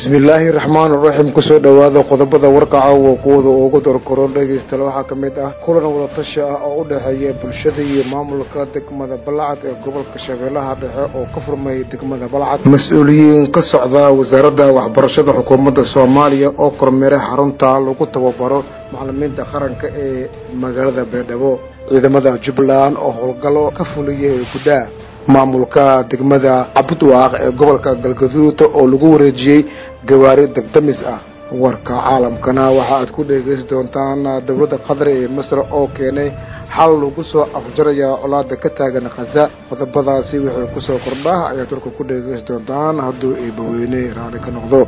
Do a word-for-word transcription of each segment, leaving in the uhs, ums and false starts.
bismillaahi raxmaani raxiim kusoo dhawaada qodobada warkaca oo kuwada ugu dorkoron dhegeystayaal waxaa ka mid ah kulan wada tashi ah oo u dhexeeya bulshada iyo maamulka degmada Balcad ee gobolka Shabeellaha Dhexe oo ka furmay degmada Balcad mas'uuliyiin ka socda wasaaradda waxbarashada xukuumadda Soomaaliya oo kormeeray xarunta lagu tababaro macallimiinta qaranka ee magaalada Beledweyne ciidamada Jubbaland oo howlgallo ka fuliyay gudaha maamulka degmada Abudwaaq ee gobolka Galgaduud oo lagu wareejiyay gawaari degdemis ah warka caalamkana waxa aad ku dhageysan doontaan dawladda Qatar ee Masar oo keenay xal lagu soo afjaraya colaadda ka taagan Gaza qodobadaasi waxay ku soo kordhaa ayaa turka ku dhageysan doontaan hadduu ay baweyne raali ka noqdo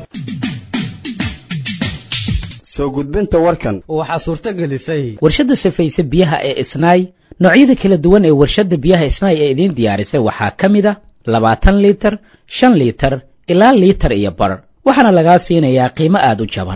soo gudbinta warkan waxa suurta gelisay warshada safaysa biyaha ee Isnaay noocyada kala duwan ee warshada biyaha Isnaay ee idin diyaarisay waxa kamid ah labaatan litir shan litir ilaa litir iyo bar waxaana laga siinayaa qiimo aad u jaban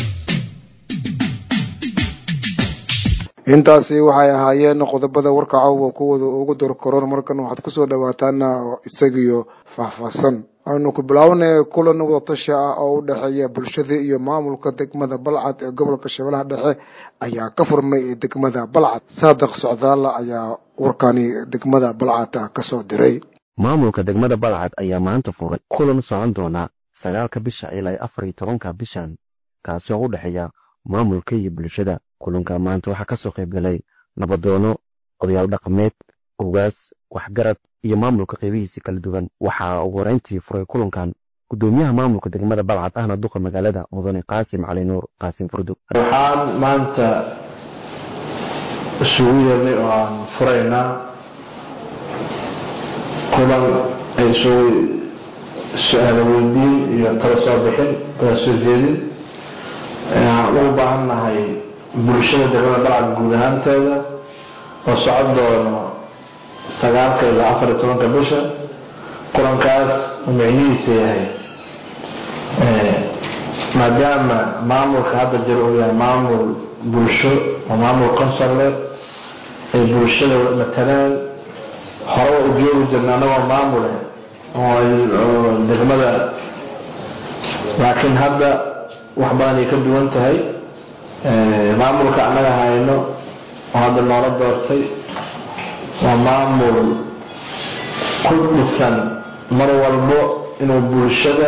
intaasi waxay ahaayeen qodobada warka caawa kuwada ugu dorkoron markan waxaad ku soo dhawaataan isagiyo faahfaahsan aynu ku bilaabnay kulan wada tashi ah oo u dhexeeya bulshada iyo maamulka degmada Balcad ee gobolka Shabeellaha Dhexe ayaa ka furmay degmada Balcad Saadaq Socdaal ayaa warkani degmada Balcad ka soo diray maamulka degmada Balcad ayaa maanta furay kulan socon doona sagaalka bisha ilaa afar iyo tobanka bishan kaasi oo u dhexeeya maamulka iyo bulshada kulanka maanta waxa ka soo qayb galay nabadoono odayaal dhaqameed ugaas waxgarad iyo maamulka qaybihiisa kala duwan waxa ugu horeyntii furay kulankan gudoomiyaha maamulka degmada Balcad ahna duqa magaalada mudane Qaasim Cali Nuur Qaasim Furdu waxaan maanta isugu yeernay oo aan furaynaa kulan ay soo su'aalo weydiin iyo talo soo bixin talo soo jeedin aan u baahanahay bulshada degmada Balcad guud ahaanteeda oo socod doono sagaalka ilaa afar iyo tobanka bisha kulankaas micnihiisa yahay maadaama maamulka hadda jira uu yahay maamul bulsho oo maamul consulle ay bulshada matalaan hore u joogi jirna anagoo maamule oo degmada laakiin hadda wax badan ay ka duwan tahay maamulka annaga hayno oo hadda noola doortay waa maamul ku dhisan mar walbo inuu bulshada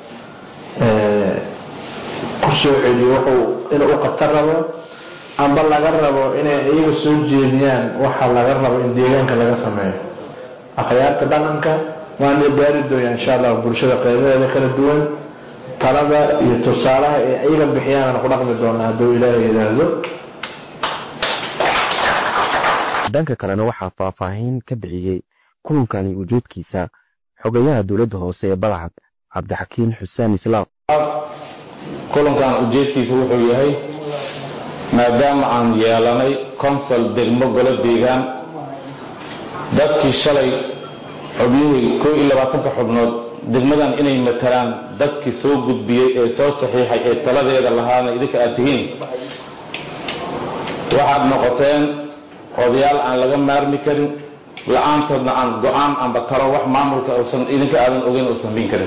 ku soo celiyo wuxuu inuu u qabta rabo amba laga rabo inay iyaga soo jeediyaan waxa laga rabo in deegaanka laga sameeyo akhyaarta dhaqanka waana gaari doonaa insha Allah bulshada qaybadeeda kala duwan talada iyo tusaalaha ay iyaga bixiyaan ku dhaqmi doonaa hadduu Ilaahay yiraahdo dhanka kalena waxa faahfaahin ka bixiyay kulankani ujeedkiisa xogayaha dawladda hoose ee Balcad Cabdixakiin Xuseen Islaam kulankan ujeedkiisa wuxuu yahay maadaama aan yeelanay council degmo golo deegaan dadkii shalay xubnihii koo iyo labaatanka xubnood degmadan inay matalaan dadkii soo gudbiyay ee soo saxiixay ee taladeeda lahaana idinka aad tihiin waxaad noqoteen odayaal aan laga maarmi karin la'aantoodna aan go'aan amba talo wax maamulka uusan idinka aadan ogeyn uusan bin karin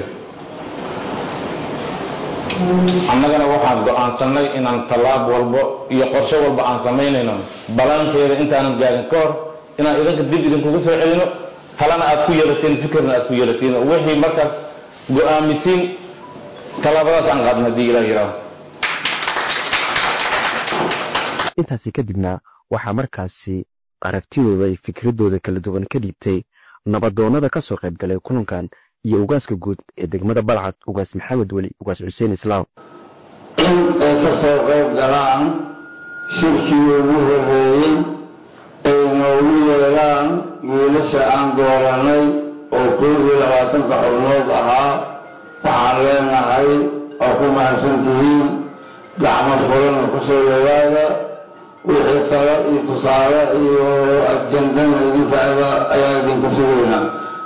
annagana waxaan go'aansanay inaan tallaab walbo iyo qorshe walba aan samaynayno balanteeda intaanan gaarin ka hor inaan idinka dib idinkugu soo celino talana aad ku yeelateen fikirna aad ku yeelateen wixii markaas go'aamisiin tallaabadaas aan qaadna haddii ilaaha yiraahdo intaasi kadibna waxaa markaasi aragtidooda iyo fikradooda kala duwan ka dhiibtay nabadoonada ka soo qayb galay kulankan iyo ugaaska guud ee degmada Balcad ugaas Maxamed Wali ugaas Xuseen Islaam ay ka soo qayb galaan shirkii ugu horeeyay ay noogu yeelaan wiilasha aan dooranay oo koob iyo labaatanka xubnood ahaa waxaan leenahay oo ku mahadsantihiin gacmo furan ku soo dhawaada wixii talo iyo tusaale iyo ajandana idinkaada ayaa idinka sugaynaa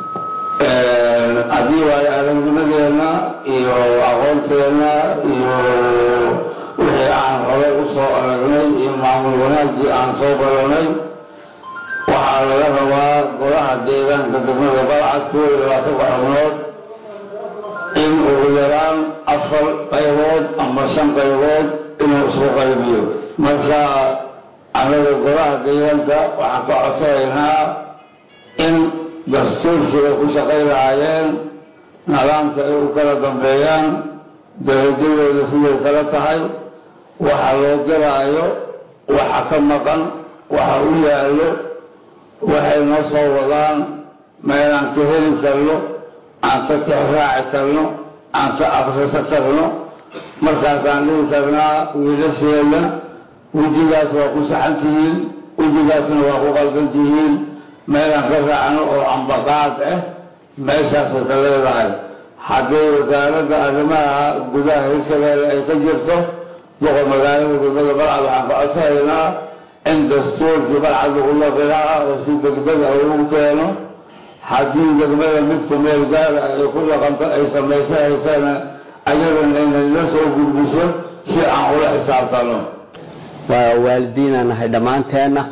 haddii waayo aragnimadeena iyo aqoonteena iyo wixii aan horey u soo aragnay iyo maamul wanaagii aan soo baranay waxaa laga rabaa golaha deegaanka degmada Balcad koob iyo labaatanka xubnood in ugu yaraan afar qaybood ama shan qaybood inuu isku qaybiyo. marka anaga golaha deegaanka waxaan ka codsanaynaa in dastuurkii ay ku shaqayn lahaayeen nidaamka ay u kala dambeeyaan darajadooda siday kala tahay waxa loo diraayo waxa ka maqan waxa u yaallo waxay noo soo wadaan meelaan ka heli karno aan ka tixraaci karno aan ka akhrisan karno markaasaan dhihi karnaa wiilasheena wejigaas waa ku saxan tihiin wejigaasna waa ku qaldan tihiin meelaan ka raacno oo ambaqaad ah meeshaasay ka leedahay. haddii wasaaradda arrimaha gudaha hirshabeelle ay ka jirto duqa magaalada degmada balcad waxaan ka codsanaynaa in dastuurkii balcad lagu laqilaa oo si degdeg ah ugu keeno. haddii degmada midku meel gaara ay ku dhaqanto ay samayso haysana ayadana inay la soo gudbiso si aan ula xisaabtano. waa waalidiinaan nahay dhammaanteenna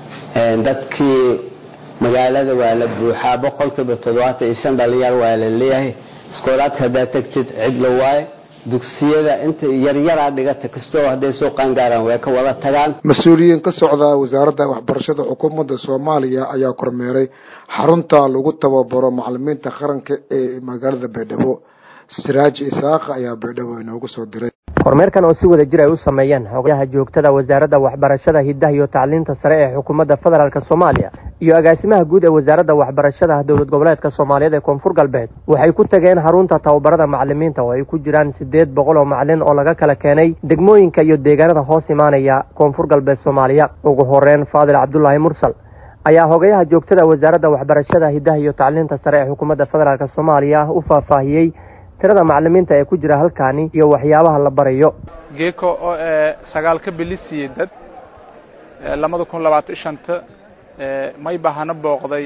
dadkii magaalada waa la buuxaa boqolkiiba toddobaatan iyo shan dhalinyar waa la leeyahay. iskoolaadka haddaad tagtid cid la waaye dugsiyada inta yaryaraa dhigata kastoo hadday soo qaangaaraan way ka wada tagaan. mas-uuliyiin ka socda wasaaradda waxbarashada xukuumadda soomaaliya ayaa kormeeray xarunta lagu tababaro macalimiinta qaranka ee magaalada baydhabo. siraaj isaaq ayaa baydhabo inoogu soo diray. kormeerkan oo si wada jir ay u sameeyeen xogayaha joogtada wasaaradda waxbarashada hidaha iyo tacliinta sare ee xukuumadda federaalk Soomaaliya iyo agaasimaha guud ee wasaaradda waxbarashada dowlad goboleedka Soomaaliyeed ee Koonfur Galbeed waxay ku tageen xarunta tababarada macalimiinta oo ay ku jiraan sideed boqol oo macalin oo laga kala keenay degmooyinka iyo deegaanada hoos imaanaya Koonfur Galbeed Soomaaliya. ugu horeyn Faadil Cabdullaahi Mursal ayaa xogayaha joogtada wasaaradda waxbarashada hidaha iyo tacliinta sare ee xukuumadda federaalk Soomaaliya u faahfaahiyay tirada macalimiinta ee ku jira halkaani iyo waxyaabaha la barayo. geeko oo sagaal ka bilisiyay dad laba kun labaatan iyo shan ee may bahana booqday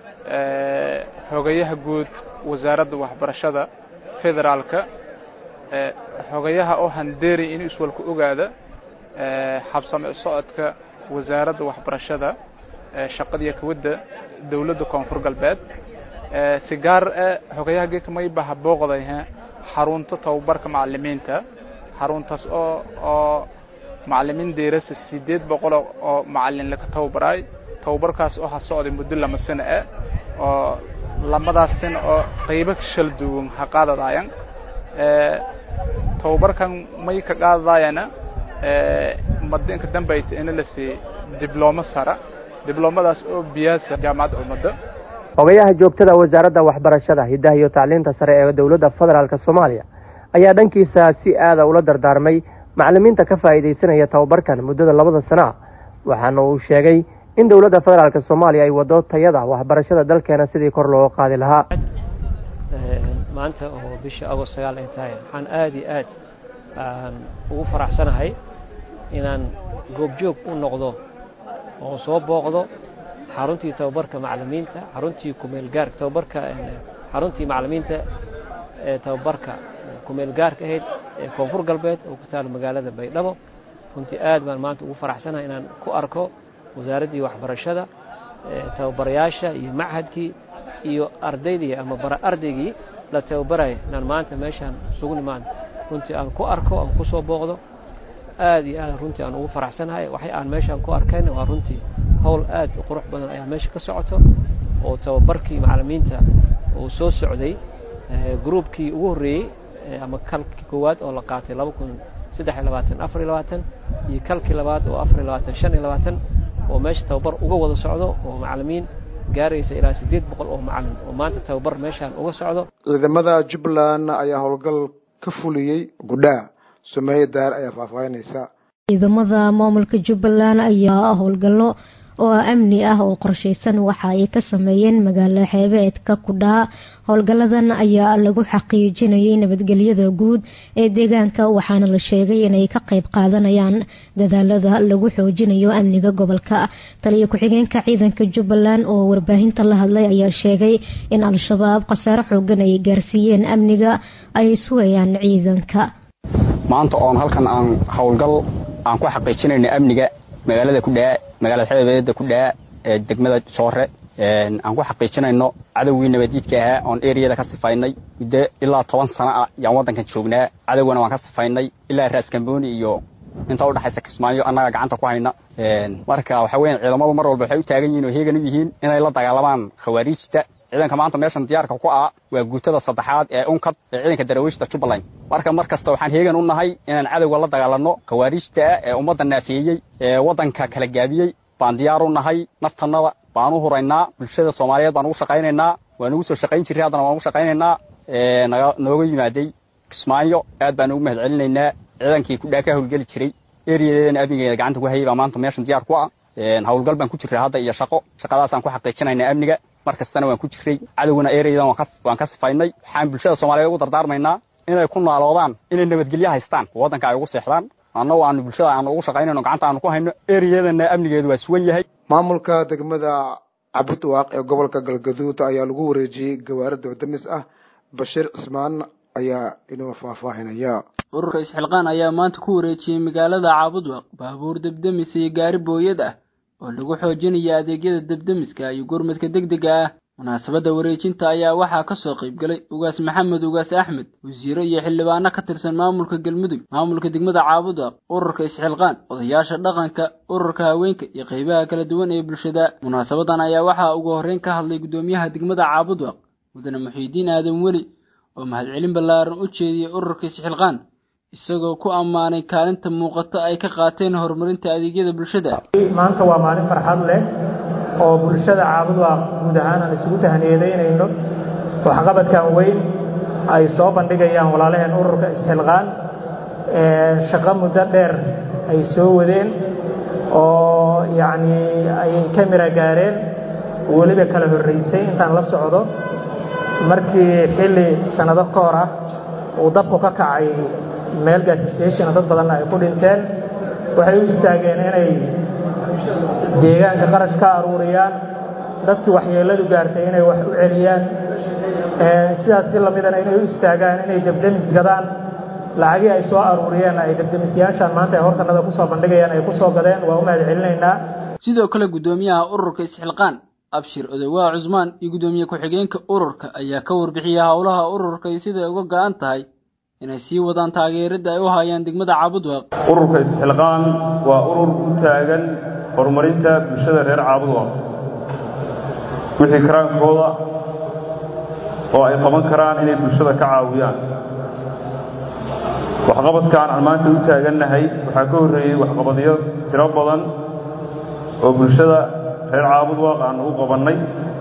ee xogayaha guud wasaaradda waxbarashada federaalka ee xogayaha oo handeeri in iswalku ogaada ee habsame socodka wasaaradda waxbarashada ee shaqadiya ka wada dawladda Koonfur Galbeed ee sigaar ee xogayaha geeka may baha booqday xarunta tababarka macalimiinta xaruntaas oo oo macalimiin deerasa sideed boqol oo macalin la ka tababaray tababarkaas oo ha socday muddo lama sano ah oo lamadaas sano oo qaybo shal duwan ha qaadadayaan ee tababarkan may ka qaadayana ee madinka dambayta in la si dibloma sara diblomadaas oo biyaasa jaamacadda ummadda. xogayaha joogtada wasaaradda waxbarashada hidaha iyo tacliinta sare ee dowladda federaalk Soomaaliya ayaa dhankiisa si aad ah ula dardaarmay macalimiinta ka faa'iideysanaya tababarkan muddada labada sano waxaana uu sheegay in dowladda federaalk Soomaaliya ay wado tayada waxbarashada dalkeena sidii kor loo qaadi lahaa. maanta oo bisha Agosto sagaal ay tahay waxaan aad iyo aad aan ugu faraxsanahay inaan goobjoog u noqdo oo soo booqdo xaruntii tababarka macalimiinta xaruntii kumeel gaarka tababarka xaruntii macalimiinta ee tababarka kumeel gaarka ahayd ee Koonfur Galbeed oo ku taal magaalada Baydhabo. runtii aad baan maanta ugu faraxsanahay inaan ku arko wasaaradda waxbarashada ee tababarayaasha iyo macahadkii iyo ardaydii ama bara ardaygii la tababaray inaan maanta meeshan sugu nimaan runtii aan ku arko aan ku soo booqdo aad iyo aad runtii aan ugu faraxsanahay waxay aan meeshan ku arkayna waa runtii hawl aad u qurux badan ayaa meesha ka socoto oo tababarkii macalimiinta oo soo socday groupkii ugu horeeyay ama kalkii koowaad oo la qaatay laba kun saddex iyo labaatan afar iyo labaatan iyo kalkii labaad oo afar iyo labaatan shan iyo labaatan oo meesha tababar uga wada socdo oo macalimiin gaaraysa ilaa sideed boqol oo macalin oo maanta tababar meeshan uga socdo. ciidamada Jubbaland ayaa howlgal ka fuliyay gudhaa Sumeeye Daar ayaa faahfaahinaysa. ciidamada maamulka Jubbaland ayaa howlgallo oo amni ah oo qorsheysan waxa ay ka sameeyeen magaalada xeebeedka Kudhaa. howlgalladan ayaa lagu xaqiijinayay nabadgelyada guud ee deegaanka waxaana la sheegay inay ka qayb qaadanayaan dadaalada lagu xoojinayo amniga gobolka. taliye ku-xigeenka ciidanka Jubbaland oo warbaahinta la hadlay ayaa sheegay in al-shabaab qasaaro xoogan ay gaarsiiyeen amniga ay sugayaan ciidanka. maanta oon halkan aan howlgal aan ku xaqiijinayno amniga magaalada Kudhaa magaalada xeebeedda Kudhaa ee degmada Soore een aan ku xaqiijinayno cadawgii nabadiidka ah oo area ka sifaynay muddo ilaa toban sano ah yaan wadankan joognaa cadawgana waan ka sifaynay ilaa raas kambooni iyo inta u dhaxaysa Kismaayo annaga gacanta ku hayna een marka waxa weeyaan ciidamadu mar walba waxay u taagan yihiin oo heegan u yihiin inay la dagaalamaan khawaarijta ciidanka maanta meeshan diyaarka ku ah waa guutada saddexaad ee unkad ee ciidanka darawiishta Jubbaland marka markasta waxaan heegan u nahay inaan cadawga la dagaalano khawaarijta ee ummadda naafiyay ee wadanka kala gaabiyay baan diyaar u nahay naftanada baan u horeynaa bulshada Soomaaliyeed baan ugu shaqaynaynaa waan ugu soo shaqayn jiray hadana waan ugu shaqaynaynaa ee nooga yimaaday Kismaayo aad baan ugu mahadcelinaynaa ciidankii ku dhaaka hawlgali jiray area-deena amniga gacanta ku hayay maanta meeshan diyaar ku ah een hawlgal baan ku jiray hadda iyo shaqo shaqadaas aan ku xaqiijinaynaa amniga markastana waan ku jiray cadawgana area-dan waan ka waan ka sifaynay waxaan bulshada Soomaaliyeed ugu dardaarmaynaa inay ku noolaadaan inay nabadgelyo haystaan wadanka ay ugu seexdaan anna waan bulshada aan ugu shaqaynayno gacanta aan ku hayno area-dana amnigeedu waa suwan yahay maamulka degmada Cabudwaaq ee gobolka Galgaduud ayaa lagu wareejiyay gawaari dabdamis ah Bashir Ismaan ayaa inoo faahfaahinaya ururka isxilqaan ayaa maanta ku wareejiyay magaalada Cabudwaaq baabuur dabdamis iyo gaari booyad ah oo lagu xoojinayo adeegyada dabdamiska iyo gurmadka degdega ah munaasabada wareejinta ayaa waxaa ka soo qayb galay ugaas Maxamed ugaas Axmed wasiiro iyo xildhibaano ka tirsan maamulka Galmudug maamulka degmada Cabudwaaq ururka isxilqaan odayaasha dhaqanka ururka haweenka iyo qaybaha kala duwan ee bulshada munaasabadan ayaa waxaa ugu horeyn ka hadlay gudoomiyaha degmada Cabudwaaq mudane Muxiidiin Aadan Weli oo mahadcelin ballaaran u jeediyay ururka isxilqaan isagoo ku ammaanay kaalinta muuqata ay ka qaateen horumarinta adeegyada bulshada maanta waa maalin farxad leh oo bulshada Cabudwaaq guud ahaan aan isugu tahniyadeynayno waxqabadkan weyn ay soo bandhigayaan walaalaheen ururka isxilqaan ee shaqo muddo dheer ay soo wadeen oo yacni ay kamera gaareen weliba kala horreysay intaan la socdo markii xilli sanado ka hor ah uu dabku ka kacay meel gas station dad badan ay ku dhinteen waxay u istaageen inay deegaanka qarash ka aruuriyaan dadkii waxyeeladu gaartay inay wax u celiyaan ee sidaas si lamidana inay u istaagaan inay dabdamis gadaan lacagii ay soo aruuriyeen ay dabdamisyaashan maanta ay hortanada ku soo bandhigayaan ay ku soo gadeen waa u mahadcelinaynaa sidoo kale gudoomiyaha ururka isxilqaan Abshir Odawaa Cusmaan iyo gudoomiye ku-xigeenka ururka ayaa ka warbixiyay hawlaha ururka iyo sida uga go'an tahay inay sii wadaan taageerada ay u hayaan degmada Cabudwaaq ururka isxilqaan waa urur u taagan horumarinta bulshada reer Cabudwaaq wixii karaankooda oo ay qaban karaan inay bulshada ka caawiyaan waxqabadkan aan maanta u taagannahay waxaa ka horreeyay waxqabadyo tiro badan oo bulshada reer Cabudwaaq aan u qabanay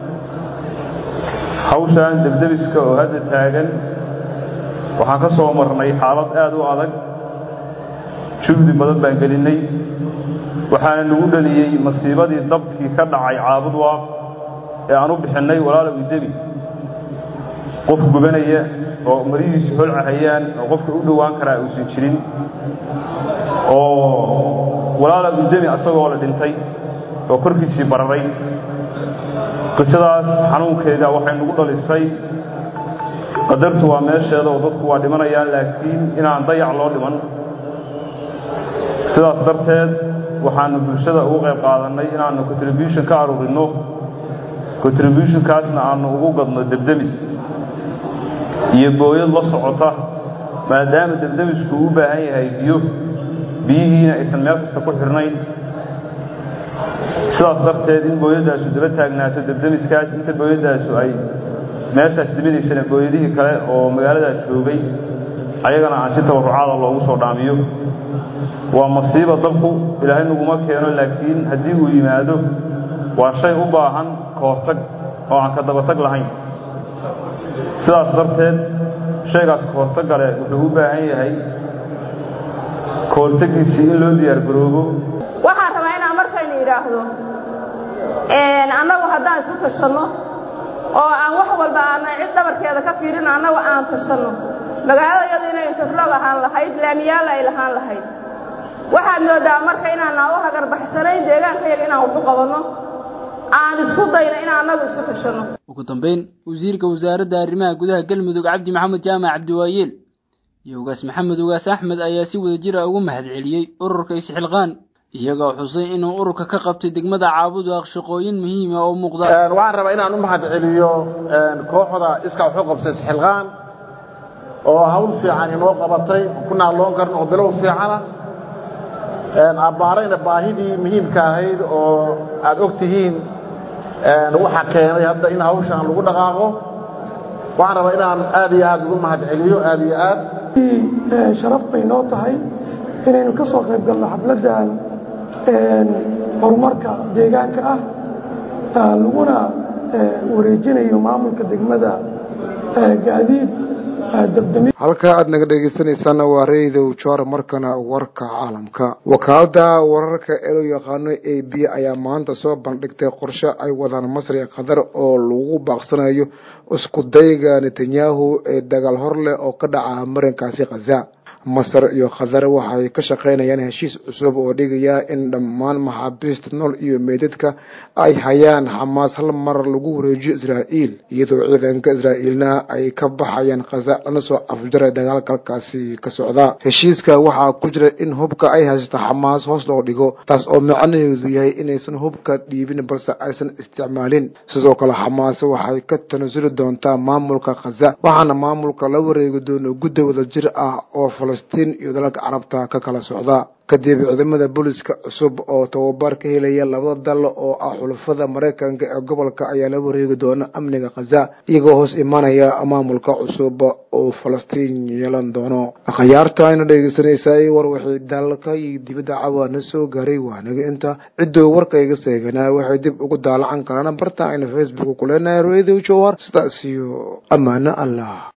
hawshan dabdabiska oo hadda taagan waxaan ka soo marnay xaalad aad u adag juhdi badan baan gelinay waxaana nagu dhaliyay masiibadii dabkii ka dhacay Cabudwaaq ee aan u bixinay walaalow idami qof gubanaya oo marihiisu holcahayaan oo qofka u dhawaan karaa uusan jirin oo walaalow idami asagoo la dhintay oo korkiisii bararay qisadaas xanuunkeeda waxay nagu dhalisay qadartu waa meesheeda oo dadku waa dhimanayaan laakiin inaan dayac loo dhiman sidaas darteed waxaanu bulshada ugu qayb qaadanay inaanu contribution ka aruurino contributionkaasna aanu ugu gadno dabdamis iyo booyad la socota maadaama dabdamisku u baahan yahay biyo biyihiina aysan meel kasta ku xirnayn sidaas darteed in booyadaasu daba taagnaato dabdamiskaas inta booyadaasu ay meeshaas dibinaysana booyadihii kale oo magaaladaas joogay ayagana aan si tabarucaada loogu soo dhaamiyo waa masiibo dabku ilaahay naguma keeno laakiin haddii uu yimaado waa shay u baahan ka hortag oo aan ka dabatag lahayn sidaas darteed shaygaas ka hortagale wuxuu u baahan yahay ka hortagiisii in loo diyaar garoobo waxaan rabaa inaan markaynu idhaahdo annagu haddaan isu tashanno oo aan wax walba aanay cid dhabarkeeda ka fiirin annagu aan tashanno magaalada iyadu inay interlog ahaan lahayd laamiyaal ay lahaan lahayd waxaad moodaa marka inaanaa u hagarbaxsanayn deegaankayaga inaan wax u qabanno aan isku dayno inaan annagu isku tashanno ugu dambeyn wasiirka wasaaradda arrimaha gudaha Galmudug Cabdi Maxamed Jaamac Cabdiwaayeel iyo ugaas Maxamed ugaas Axmed ayaa si wada jir ah ugu mahadceliyay ururka isxilqaan iyagoo xusay inuu ururka ka qabtay degmada Caabudwaaq shaqooyin muhiim ah oo muuqda. waxaan rabaa inaan u mahad celiyo kooxda iska wax u qabtay Xilqaan oo hawl fiican inoo qabatay kuna loon karno oo bilow fiican ah een abaarayna baahidii muhiimka ahayd oo aad ogtihiin een waxa keenay hadda in hawshan lagu dhaqaaqo waxaan rabaa inaan aad iyo aad ugu mahad celiyo aad iyo aad sharaf bay noo tahay inaynu ka soo qayb galno xafladan een horumarka deegaanka ah laguna wareejinayo maamulka degmada gaadiid halka aad naga dhegeysaneysaan waa reedow joor markana warka caalamka wakaalada wararka ee loo yaqaano A B ayaa maanta soo bandhigtay qorshe ay wadaan Masar iyo Qatar oo lagu baaqsanayo isku dayga Netanyahu ee dagaal horle oo ka dhaca marinkaasi Gaza. Masar iyo Qatar waxay ka shaqeynayaan heshiis cusub oo dhigaya in dhammaan maxaabiista nool iyo meedadka ay hayaan Hamas hal mar lagu wareejiyo Israa'iil iyadoo ciidanka Israa'iilna ay ka baxayaan Gaza lana soo afjaray dagaalkaasi ka socda. Heshiiska waxaa ku jira in hubka ay haysto Hamas hoos loo dhigo taas oo macnaheedu yahay inaysan hubka dhiibin balse aysan isticmaalin. Sidoo kale Hamas waxay ka tanasuli doontaa maamulka Gaza waxaana maamulka la wareegi doono guddi wada jir ah oo Falastiin iyo dalalka Carabta ka kala socda. kadib ciidamada booliska cusub oo tababar ka helaya labada dal oo ah xulafada Mareykanka ee gobolka ayaa la wareegi doona amniga Gaza iyagoo hoos imanaya maamulka cusub oo Falastiin yeelan doono. Khiyaarta ayna dhegeysanaysaa war wixii dalka iyo dibadda caawina soo gaaray waanaga inta cidoo warkayga seeganaa waxay dib ugu daalacan karaan barta ayna Facebook ku leenahay Radio Jowhar sidaas iyo amaana Allah.